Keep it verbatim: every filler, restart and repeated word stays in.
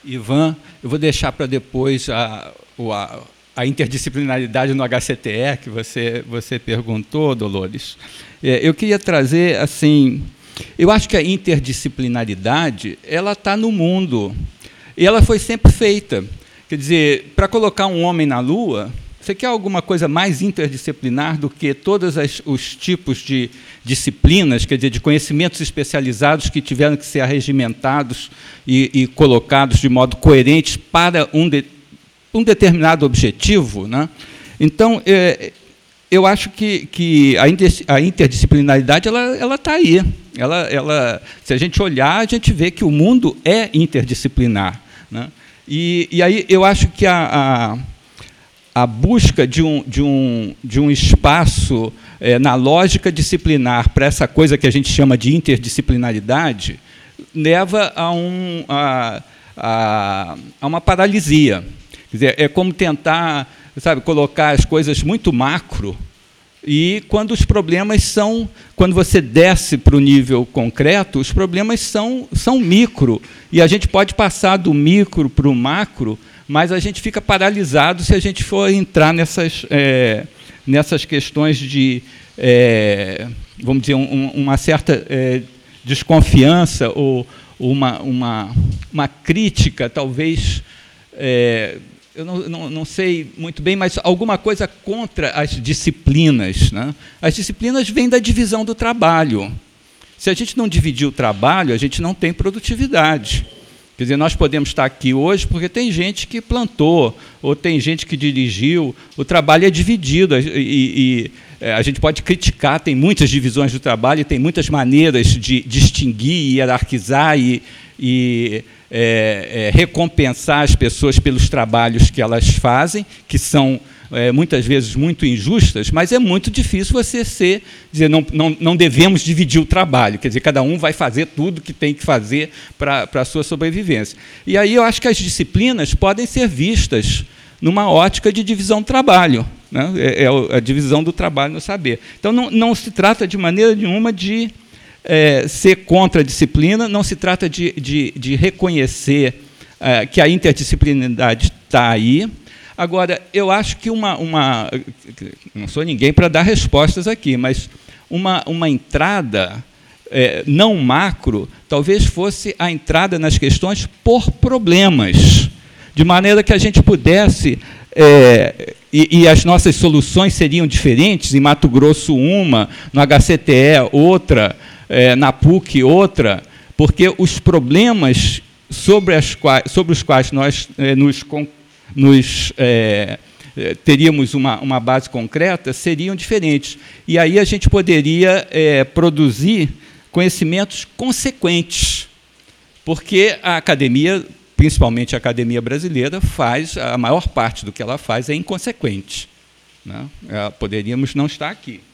Ivan, eu vou deixar para depois a, a, a interdisciplinaridade no H C T E, que você, você perguntou, Dolores. É, eu queria trazer, assim, eu acho que a interdisciplinaridade ela está no mundo, e ela foi sempre feita. Quer dizer, para colocar um homem na Lua, você quer alguma coisa mais interdisciplinar do que todos as, os tipos de disciplinas, quer dizer, de conhecimentos especializados que tiveram que ser arregimentados e, e colocados de modo coerente para um, de, um determinado objetivo, né? Então, é, eu acho que, que a, inter, a interdisciplinaridade ela está aí. Ela, ela, se a gente olhar, a gente vê que o mundo é interdisciplinar, né? E, e aí eu acho que a, a a busca de um, de um, de um espaço é, na lógica disciplinar para essa coisa que a gente chama de interdisciplinaridade leva a, um, a, a, a uma paralisia. Quer dizer, é como tentar, sabe, colocar as coisas muito macro e quando os problemas são, quando você desce para o nível concreto, os problemas são, são micro, e a gente pode passar do micro para o macro, mas a gente fica paralisado se a gente for entrar nessas, é, nessas questões de, é, vamos dizer, um, uma certa é, desconfiança ou uma, uma, uma crítica, talvez, é, eu não, não, não sei muito bem, mas alguma coisa contra as disciplinas, né? As disciplinas vêm da divisão do trabalho. Se a gente não dividir o trabalho, a gente não tem produtividade. Quer dizer, nós podemos estar aqui hoje porque tem gente que plantou, ou tem gente que dirigiu, o trabalho é dividido, e, e, e a gente pode criticar, tem muitas divisões do trabalho, tem muitas maneiras de distinguir, hierarquizar e, e é, é, recompensar as pessoas pelos trabalhos que elas fazem, que são é, muitas vezes muito injustas, mas é muito difícil você ser, dizer, não, não, não devemos dividir o trabalho, quer dizer, cada um vai fazer tudo que tem que fazer para a sua sobrevivência. E aí eu acho que as disciplinas podem ser vistas numa ótica de divisão do trabalho, né? É, é a divisão do trabalho no saber. Então, não, não se trata de maneira nenhuma de é, ser contra a disciplina, não se trata de, de, de reconhecer é, que a interdisciplinaridade está aí. Agora, eu acho que uma, uma... Não sou ninguém para dar respostas aqui, mas uma, uma entrada é, não macro talvez fosse a entrada nas questões por problemas, de maneira que a gente pudesse... É, e, e as nossas soluções seriam diferentes, em Mato Grosso uma, no H C T E outra, é, na PUC outra, porque os problemas sobre, as quais, sobre os quais nós é, nos, nos é, teríamos uma, uma base concreta seriam diferentes. E aí a gente poderia é, produzir conhecimentos consequentes, porque a academia, principalmente a academia brasileira, faz, a maior parte do que ela faz é inconsequente, né? Poderíamos não estar aqui.